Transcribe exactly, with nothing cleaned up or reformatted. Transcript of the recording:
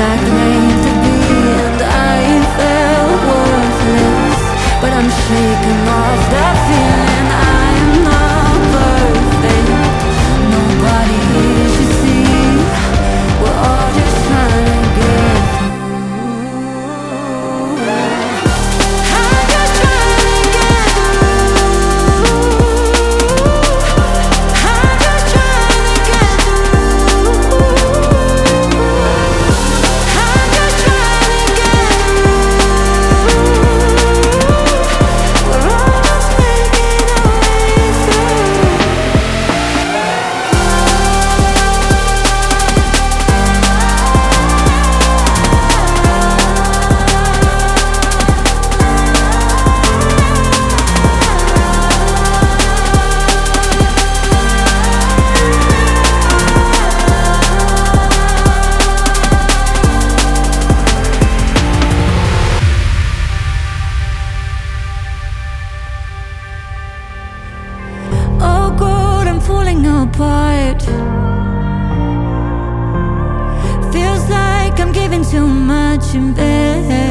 I claim to be, and I felt worthless. But I'm shaking off that feeling. I am not perfect. Nobody here should see. We're all just trying to get through. I'm just trying to get through. I'm just trying to get through. I'm just trying to get through. We're all just making our way through. Oh God, I'm falling apart. Feels like I'm giving too much in bed.